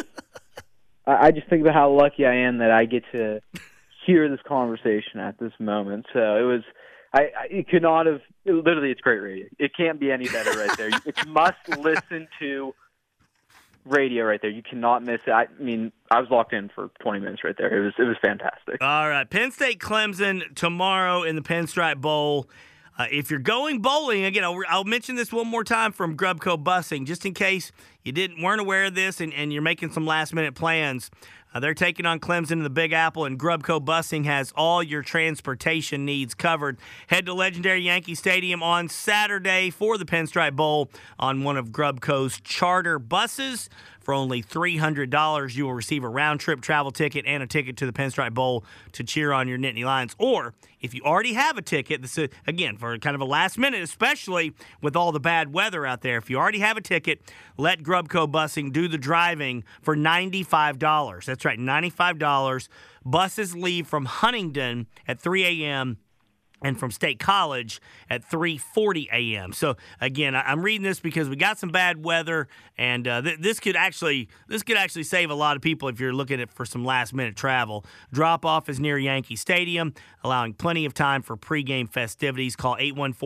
I just think about how lucky I am that I get to hear this conversation at this moment. So it was. It could not have. Literally, it's great radio. It can't be any better right there. It's must listen to radio right there. You cannot miss it. I mean, I was locked in for 20 minutes right there. It was fantastic. All right, Penn State Clemson tomorrow in the Pinstripe Bowl. If you're going bowling, again, I'll mention this one more time from Grubco Busing, just in case you weren't aware of this and you're making some last-minute plans. They're taking on Clemson in the Big Apple, and Grubco Busing has all your transportation needs covered. Head to legendary Yankee Stadium on Saturday for the Pinstripe Bowl on one of Grubco's charter buses. For only $300, you will receive a round-trip travel ticket and a ticket to the Pinstripe Bowl to cheer on your Nittany Lions. Or, if you already have a ticket, this is, again, for kind of a last minute, especially with all the bad weather out there, if you already have a ticket, let Grubco Busing do the driving for $95. That's right, $95. Buses leave from Huntington at 3 a.m., and from State College at 3:40 a.m. So again, I'm reading this because we got some bad weather, and this could actually save a lot of people if you're looking at for some last minute travel. Drop off is near Yankee Stadium, allowing plenty of time for pregame festivities. Call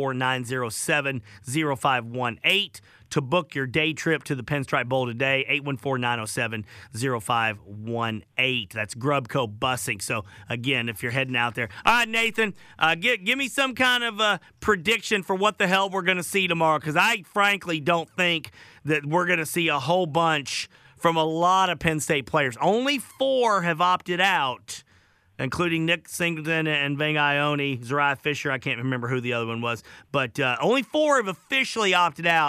814-907-0518 to book your day trip to the Pinstripe Bowl today. 814-907-0518. That's Grubco Busing. So again, if you're heading out there, all right, Nathan, give me some kind of prediction for what the hell we're going to see tomorrow, because I frankly don't think that we're going to see a whole bunch from a lot of Penn State players. Only 4 have opted out, including Nick Singleton and Vang Ione, Zariah Fisher. I can't remember who the other one was, but only 4 have officially opted out.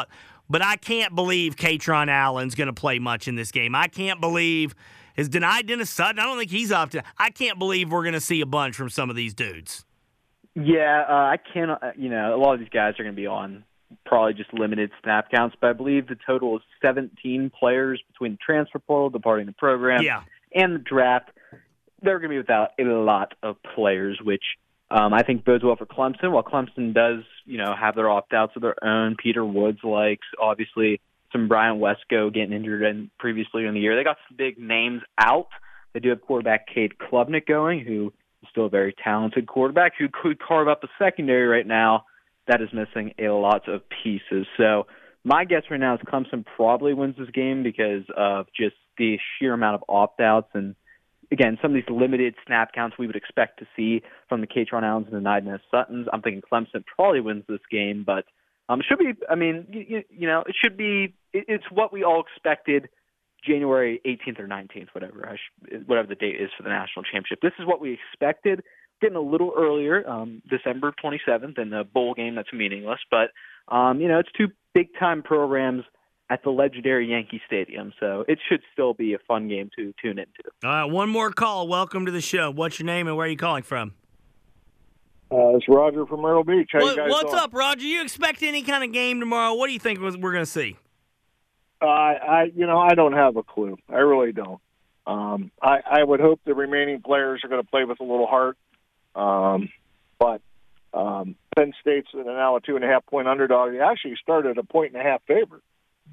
but I can't believe Katron Allen's going to play much in this game. I can't believe is denied Dennis Sutton. I don't think he's up to. I can't believe we're going to see a bunch from some of these dudes. Yeah, I cannot. A lot of these guys are going to be on probably just limited snap counts, but I believe the total is 17 players between the transfer portal, departing the program, and the draft. They're going to be without a lot of players, which I think bodes well for Clemson. While Clemson does, have their opt-outs of their own, Peter Woods likes, obviously, some Brian Wesco getting injured previously in the year. They got some big names out. They do have quarterback Cade Klubnik going, who is still a very talented quarterback who could carve up a secondary right now that is missing a lot of pieces. So my guess right now is Clemson probably wins this game because of just the sheer amount of opt-outs and, again, some of these limited snap counts we would expect to see from the Katron Allens and the Dennis Suttons. I'm thinking Clemson probably wins this game, but it should be, it should be, it's what we all expected January 18th or 19th, whatever the date is for the national championship. This is what we expected, getting a little earlier, December 27th, in the bowl game that's meaningless. But, it's two big-time programs at the legendary Yankee Stadium, so it should still be a fun game to tune into. All right, one more call. Welcome to the show. What's your name and where are you calling from? It's Roger from Myrtle Beach. How you guys what's doing? up, Roger? You expect any kind of game tomorrow? What do you think we're going to see? I don't have a clue. I really don't. I would hope the remaining players are going to play with a little heart. But Penn State's now a 2.5-point underdog. They actually started a 1.5 favorite.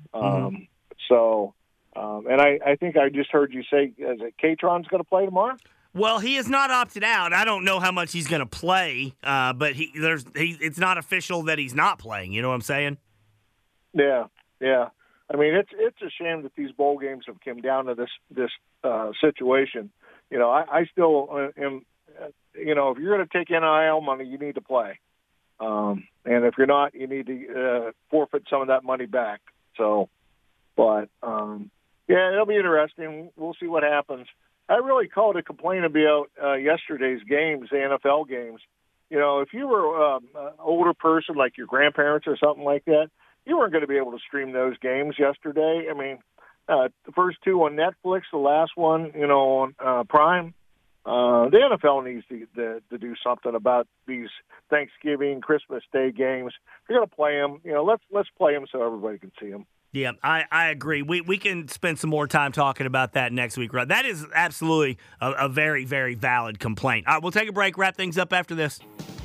And I think I just heard you say, is it Katron's going to play tomorrow? Well, he is not opted out. I don't know how much he's going to play, but it's not official that he's not playing. You know what I'm saying? Yeah. I mean, it's a shame that these bowl games have come down to this situation. I still am. If you're going to take NIL money, you need to play, and if you're not, you need to forfeit some of that money back. So, but it'll be interesting. We'll see what happens. I really called to complain about yesterday's games, the NFL games. If you were an older person like your grandparents or something like that, you weren't going to be able to stream those games yesterday. I mean, the first two on Netflix, the last one, on Prime. The NFL needs to do something about these Thanksgiving, Christmas Day games. If you're going to play them, let's play them so everybody can see them. Yeah, I agree. We can spend some more time talking about that next week, right? That is absolutely a very, very valid complaint. All right, we'll take a break, wrap things up after this.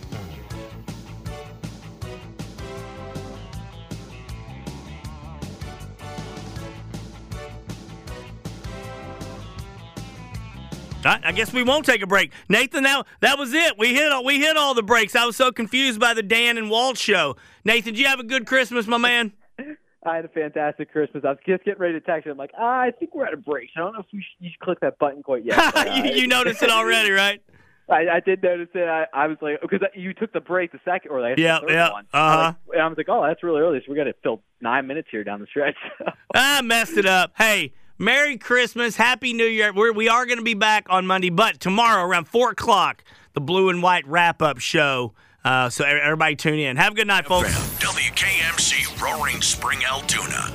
I guess we won't take a break. Nathan, that was it. We hit all the breaks. I was so confused by the Dan and Walt show. Nathan, did you have a good Christmas, my man? I had a fantastic Christmas. I was just getting ready to text you. I'm like, I think we're at a break. I don't know if you should click that button quite yet. You noticed it already, right? I did notice it. I was like, because you took the break the second, or the third one. Uh-huh. And I was like, oh, that's really early, so we got to fill 9 minutes here down the stretch. I messed it up. Hey, Merry Christmas, Happy New Year. We are going to be back on Monday, but tomorrow around 4 o'clock, the Blue and White wrap-up show. So everybody tune in. Have a good night, folks. WKMC, Roaring Spring, Altoona.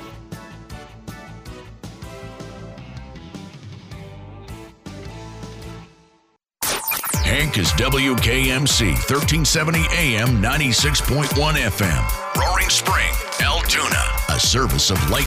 Hank is WKMC, 1370 AM, 96.1 FM. Roaring Spring, Altoona, a service of Light.